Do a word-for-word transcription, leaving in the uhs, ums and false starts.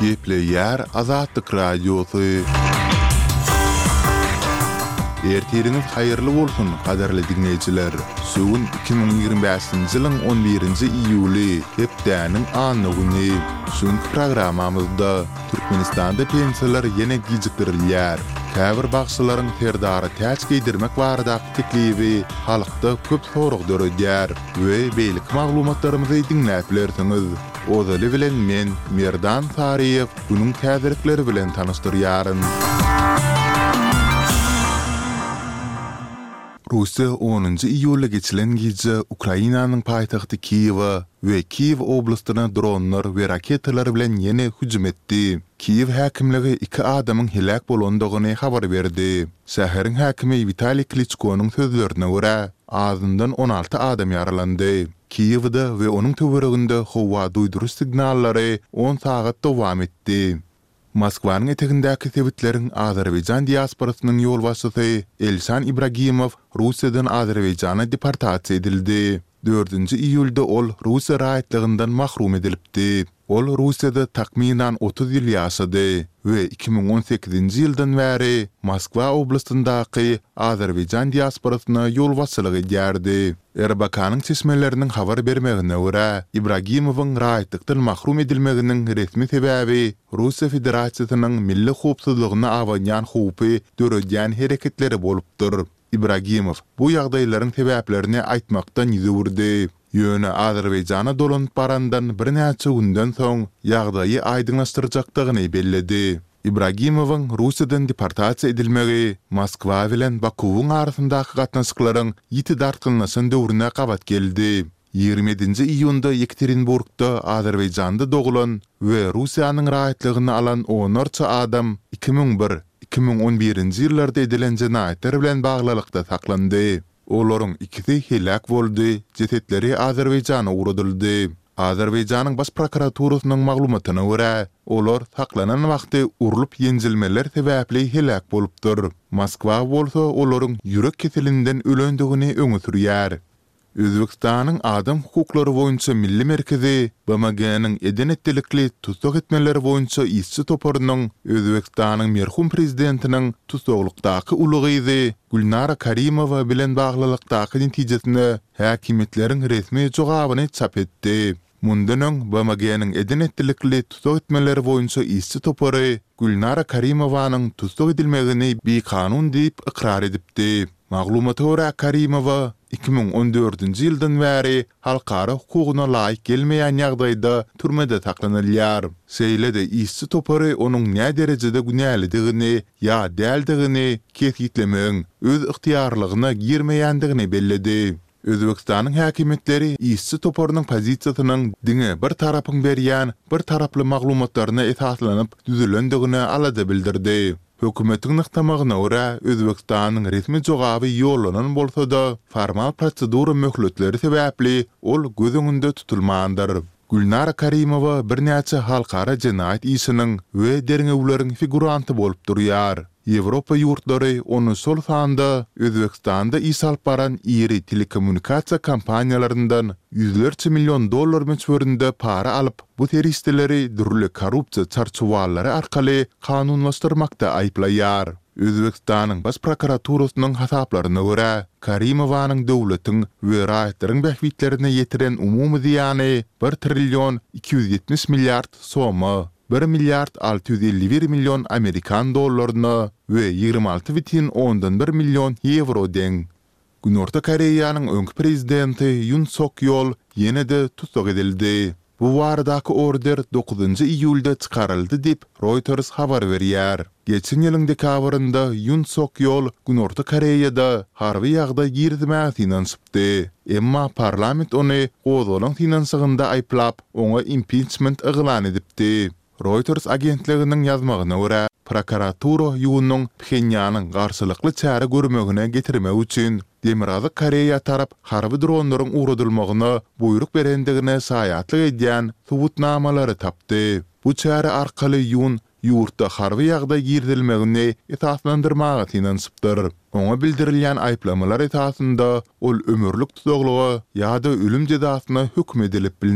Geple yer Azatlyk radiosu. Ertiriniz hayırlı bolsun, kaderli dinleyiciler. Sugun iki bin ýygrimi beşinji ýylyň on birinji iýuly, hepdäniň anly güni. Şun programamyzda Türkmenistanda pensiýalar ýene gijikdirilýär. Käbir bagşylaryň terdary täç giydirmek barada teklibi halykda köp sorag döredýär we beýlik maglumatlarymyzy dinläp bilersiňiz. Ozaly bilen men Merdan Tariýew bunyň täzirikleri bilen tanystyryaryn. Russiya onuncu iýulda geçilen gece Ukrainanyň paýtagty Kiýewa we Kiýew oblastyna dronlar we raketalar bilen ýene hüjüm etdi. Kiýew häkimligi iki adamyň helak bolandygyny habar berdi. Şäheriň häkimi Vitaliy Klitschko'nyň sözlerine görä, azyndan on alty adam ýaralandy. Kiýewde we onuň töwereginde howa duýduruş signallary on sagat dowam etdi. Moskwanyň etegindäki sebitleriň Azerbaýjan diasporasynyň ýolbaşçysy Elşan Ibragimow Russiýadan Azerbaýjana deportasiýa edildi. dördünji iýulda ol Russiýa raýatlygyndan mahrum edilipdi. Ol Russiýada takminan otuz ýyl ýaşady we iki bin on sekizinji ýyldan bäri Moskwa oblastyndaky Azerbaýjan diasporasyna ýolbaşçylyk edýärdi. Erbakanyň çeşmeleriniň habar bermegine görä, Ibragimowyň raýatlykdan mahrum edilmeginiň resmi sebäbi Russiýa Federasiýasynyň milli howpsuzlygyna awanýan howpy döredýän hereketleri bolupdyr. Ibragimow bu ýagdaýlaryň sebäplerini aýtmakdan ýüzürdi. Ýöne Azerbaýjana dolanyp barandan bir näçe günden soň ýagdaýy aýdyňlaşdyrjakdygyny belledi. Ibragimowyň Russiýadan deportasiýa edilmegi Moskwa bilen Bakuwyň arasyndaky gatnaşyklaryň ýiti dartgynlaşan döwrüne gabat geldi. ýygrimi ýedinji iýunda Yekaterinburgda Azerbaýjanda dogulan we Russiýanyň raýatlygyny alan onlarça adam iki bin bir iki bin on birinji ýyllarda edilen jenaýetler bilen baglylykda saklandy. Olaryň ikisi helak boldy, jesetleri Azerbaýjana uradyldy. Azerbaýjanyň baş prokuraturasynyň maglumatyna görä, olar saklanan wagty urulyp ýenjilmeler sebäpli helak bolupdyr. Moskwa bolsa olaryň ýürek keselinden ölendigini öňe sürýär. Özbekistanyň adam hukuklary boýunça milli merkezi B M G-nyň edenetlikli tutuk etmeleri boýunça işçi toparynyň Özbekistanyň merhum prezidentiniň tutuklukdaky ulugyzy Gulnara Karimowa bilen baglylykdaky netijesini häkimetleriň resmi jogabyny çap etdi. Mundan öň B M G-nyň edenetlikli tutuk etmeleri boýunça işçi topary Gulnara Karimowanyň tutuk edilmegini bir kanun diýip ikrar edipdi. Maglumata görä Karimowa iki bin on dördünji ýyldan bäri halkara hukugyna laýyk gelmeýän ýagdaýda türmede saklanylýar. Seýlede işçi topary onuň näme derejede günälidigini ýa däldigini kesgitlemeň öz ixtiýarlygyna girmeýändigini belledi. Özbekistanyň häkimetleri işçi toparynyň pozisiýasynyň diňe bir tarapyň berýän bir taraply maglumatlaryna esaslanyp düzülendigini alada bildirdi. Hökümetiň nyktamagyna görä Özbekistanyň resmi jogaby ýollanan bolsa-da formal prosedura möhletleri sebäpli ol göz öňünde tutulmandyr. Gulnara Karimowa bir näçe halkara jenaýat işiniň we derňewleriň figuranty bolup durýar. Ýewropa ýurtlary onu sol sanda Özbekistanda iş alyp baran iri telekommunikasiýa kampaniýalaryndan ýüzlerçe million dollar meçberinde para alyp bu teristleri dürli korrupsiýa çarçuwallary arkaly kanunlaşdyrmakda aýplaýar. Özbekistanyň baş prokuraturasynyň hasaplaryna görä, Karimowanyň döwletiň we raýatlaryň bähwitlerine ýetiren umumy ziýany bir trillion iki yüz ýetmiş milliard soma, bir milliard alty yüz elli bir milyon Amerikan dollaryna we ýygrimi alty bitin ondan bir milyon euro deň. Günorta Koreýanyň öňki prezidenti Yoon Suk-yeol ýene-de tutuk edildi. Bu waradaky order dokuzunji iýulda çykaryldy diýip Reuters habar berýär. Geçen ýylyň dekabrynda Yoon Suk-yeol Günorta Koreýada harby ýagdaý girdimäge finansypdy. Emma parlament ony gozalanan finansygynda aýplap, oňa impeachment eglan edipdi. Reuters agentliginiň ýazmagyna görä, prokuratura ýunyň Pxenyanyň garşylykly çäre görmegine getirmek üçin Demirgazy Koreýa tarap harby dronlaryň uradylmagyna buyruk berendigine saýatlyk edýän subutnamalary tapdy. Bu çäre arkaly ýun ýurtda harby ýagdaý girdilmegini esaslandyrmagy finansypdyr. Oňa bildirilýän aýplamalar esasında ol ömürlük tutuglygy ýa-da ölüm jazasyna hükm edilip